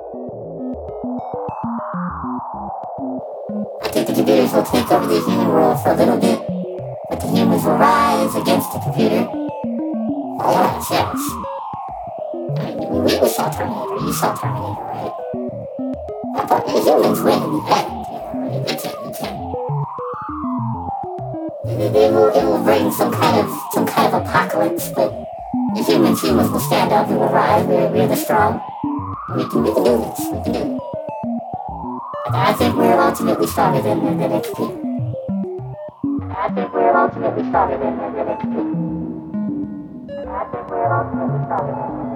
I think the computers will take over the human world for a little bit, but the humans will rise against the computer all on themselves. I mean, we saw Terminator, you saw Terminator, right? But the humans win in the end, right? It will bring some kind of apocalypse, but the humans will stand up, we will rise, we're the strong. We can do this, we can do it. I think we're ultimately stronger than XP. I think we're ultimately stronger than XP. I think we're ultimately stronger than